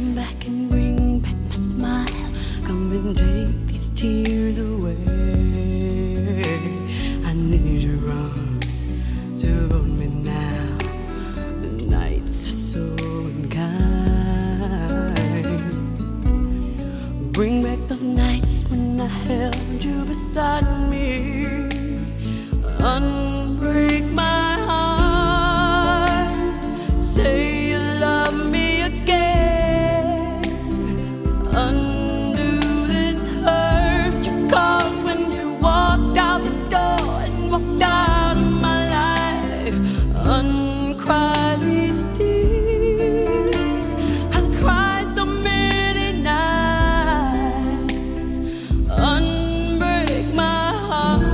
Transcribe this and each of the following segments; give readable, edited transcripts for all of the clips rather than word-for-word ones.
Come back and bring back my smile. Come and take these tears away. I need your arms to hold me now. The nights are so unkind. Bring back those nights when I held you beside me. Unbreak my heart. Say you love me again. Undo this hurt you caused when you walked out the door and walked out of my life. Uncry these tears. I cried so many nights. Unbreak my heart.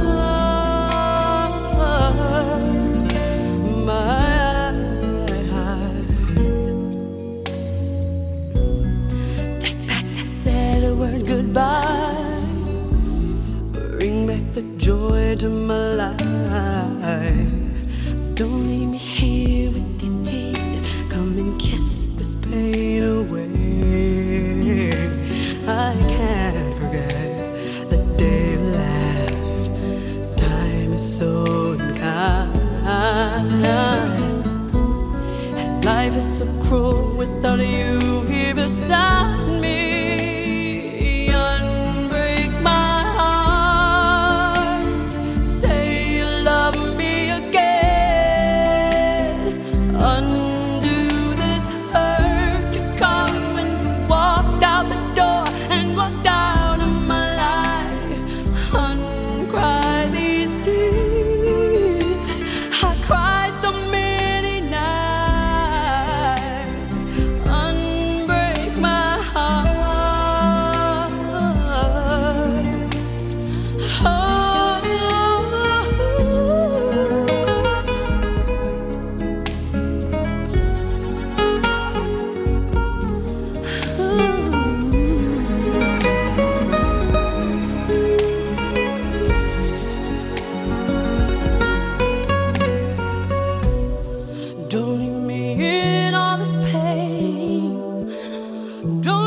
Word goodbye. Bring back the joy to my life. Don't leave me here with these tears. Come and kiss this pain away. I can't forget the day you left. Time is so unkind, and life is so cruel without you here beside me. Don't leave me in all this pain. Don't